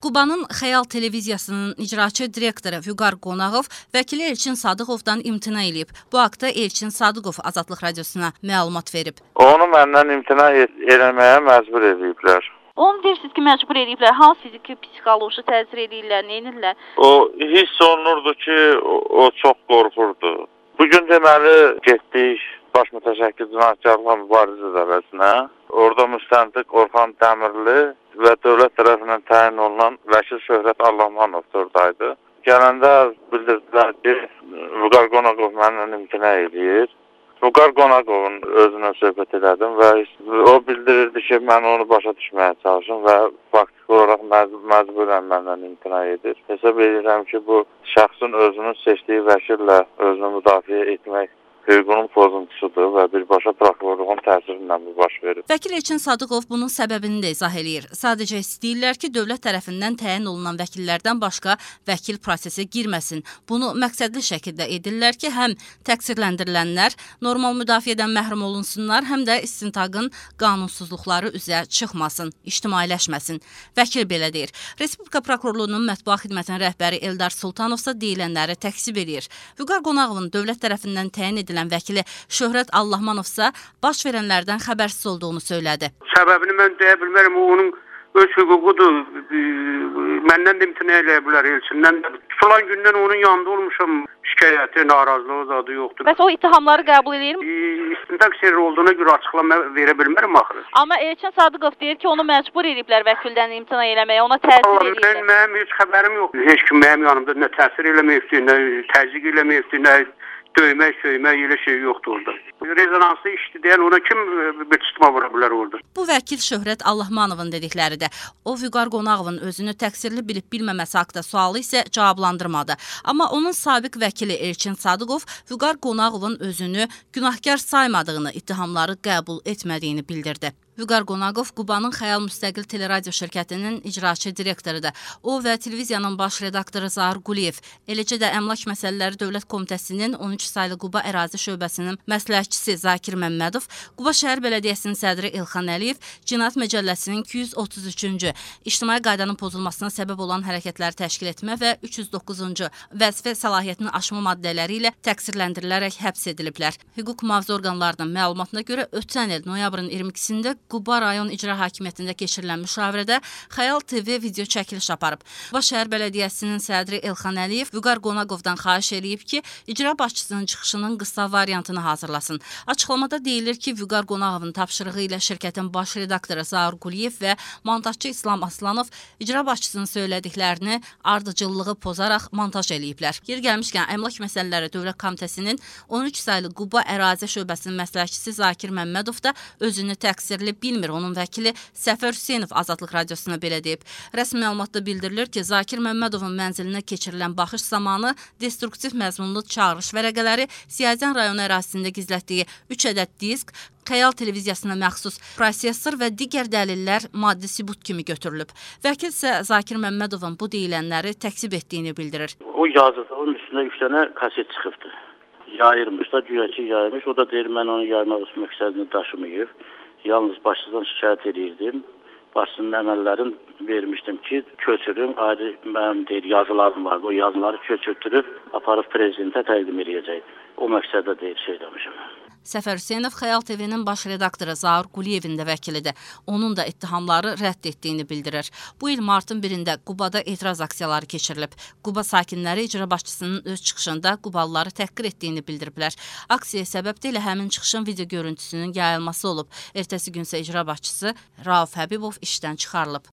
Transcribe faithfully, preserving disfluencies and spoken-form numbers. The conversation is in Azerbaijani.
Qubanın Xəyal televiziyasının icraçı direktoru Vüqar Qonağov vəkili Elçin Sadıqovdan imtina edib. Bu haqda Elçin Sadıqov Azadlıq Radiosuna məlumat verib. Onu məndən imtina eləməyə məcbur ediblər. Onu deyirsiniz ki, məcbur ediblər. Hansı fiziki, psixoloji təsir edirlər, nə edirlər? O hiss olunurdu ki, o, o çox qorxurdu. Bugün deməli getdik baş mütəşəkkil cinayətkarlıqla mübarizə idarəsinə. Orada müstəntiq Orxan Dəmirli və dövlət tərəfindən təyin olunan vəkil Şöhrət Allahmanov oradaydı. Gələndə bildirdilər ki, Vüqar Qonağov məndən imtina edir. Vüqar Qonağovun özünə söhbət elədim və o bildirirdi ki, mən onu başa düşməyə çalışım və faktiki olaraq məcburən məndən imtina edir. Hesab edirəm ki, bu şəxsin özünün seçdiyi vəkillə özünü müdafiə etmək hüququnun pozuntusudur və birbaşa prokurorluğun təsirindən bu baş verir. Vəkil Elçin Sadıqov bunun səbəbini də izah eləyir. Sadəcə istəyirlər ki, dövlət tərəfindən təyin olunan vəkillərdən başqa vəkil prosesə girməsin. Bunu məqsədli şəkildə edirlər ki, həm təqsirləndirilənlər normal müdafiədən məhrum olunsunlar, həm də istintaqın qanunsuzluqları üzə çıxmasın, ictimailəşməsin. Vəkil belə deyir. Respublika Prokurorluğunun mətbuat xidmətinin rəhbəri Eldar Sultanovsa deyilənləri təksib edir. Vüqar Qonağovun dövlət tərəfindən təyin edilən vəkili Şöhrət Allahmanovsa baş verənlərdən xəbərsiz olduğunu söylədi. Səbəbini mən deyə bilmərəm, o onun öz hüququdur. Məndən də imtina eləyə bilər Elçindən. Falan gündən onun yanında olmuşam, şikayəti, narazılığı zadı yoxdur. Bəs o ittihamları qəbul edir mi? İstintaq sirri olduğuna görə açıqlama verə bilmərəm axırı. Amma Elçin Sadıqov deyir ki, onu məcbur ediblər vəkildən imtina eləməyə, ona təsir edirlər. Mən, mənim heç xəbərim yoxdur. Heç kim mənim yanımda nə təsir eləməyibdir, nə təzyiq eləməyibdir, nə döymək, söymək elə şey yoxdur orada. Rezonanslı işdir deyən ona kim bir tutma vura bilər orada? Bu vəkil Şöhrət Allahmanovun dedikləridir. O, Vüqar Qonağovun özünü təqsirli bilib-bilməməsi haqda sualı isə cavablandırmadı. Amma onun sabiq vəkili Elçin Sadıqov Vüqar Qonağovun özünü günahkar saymadığını, ittihamları qəbul etmədiyini bildirdi. Vüqar Qonağov Qubanın Xəyal Müstəqil Teleradio şirkətinin icraçı direktorudur. O və televiziyanın baş redaktoru Zahir Quliyev, eləcə də Əmlak Məsələləri Dövlət Komitəsinin on üç saylı Quba ərazi şöbəsinin məsləhətçisi Zakir Məmmədov, Quba şəhər bələdiyyəsinin sədri İlxan Əliyev, Cinayət Məcəlləsinin iki yüz otuz üçüncü ictimai qaydanın pozulmasına səbəb olan hərəkətləri təşkil etmə və üç yüz doqquzuncu vəzifə səlahiyyətini aşma maddələri ilə təqsirləndirilərək həbs ediliblər. Hüquq mühafizə orqanlarının məlumatına görə ötən il noyabrın iyirmi ikisində Quba rayon icra hakimiyyətində keçirilən müşavirədə Xəyal T V video çəkiliş aparıb. Quba şəhər bələdiyyəsinin sədri İlxan Əliyev Vüqar Qonağovdan xahiş edib ki, icra başçısının çıxışının qısa variantını hazırlasın. Açıqlamada deyilir ki, Vüqar Qonağovun tapşırığı ilə şirkətin baş redaktoru Zahir Quliyev və montajçı İslam Aslanov icra başçısının söylədiklərini ardıcıllığı pozaraq montaj eləyiblər. Yer gəlmişkən Əmlak Məsələləri Dövlət Komitəsinin on üç saylı Quba ərazi şöbəsinin məsləhətçisi Zakir Məmmədov da özünü təqsirli bilmir. Onun vəkili Səfər Hüseynov Azadlıq Radiosuna belə deyib. Rəsmi məlumatda bildirilir ki, Zakir Məmmədovun mənzilinə keçirilən baxış zamanı destruktiv məzmunlu çağırış vərəqələri Siyazən rayonu ərazisində gizlətdiyi üç ədəd disk, Xəyal televiziyasına məxsus prosesor və digər dəlillər maddi sübut kimi götürülüb. Vəkil isə Zakir Məmmədovun bu deyilənləri təksib etdiyini bildirir. O yazıdığın üstündə üç dənə kaset çıxıbdı. Yayırmış da, güya ki yayırmış. O da deyir, mən onu yaymaq məqsədini daşımayıb. Yalnız başçıdan şikayət edirdim. Başçının əməllərini vermişdim ki, köçürüm, ayrı mənim deyir, yazılarım vardı. O yazıları köçürtürüb, aparıb prezidentə təqdim edəcəkdim. O məqsəddə deyir, şey demişim. Səfər Hüseynov Xəyal T V-nin baş redaktoru Zahir Quliyevin də vəkilidir. Onun da ittihamları rədd etdiyini bildirir. Bu il martın birində Qubada etiraz aksiyaları keçirilib. Quba sakinləri icra başçısının öz çıxışında Qubalıları təhqir etdiyini bildiriblər. Aksiya səbəb də ilə həmin çıxışın video görüntüsünün yayılması olub. Ertəsi gün isə icra başçısı Rauf Həbibov işdən çıxarılıb.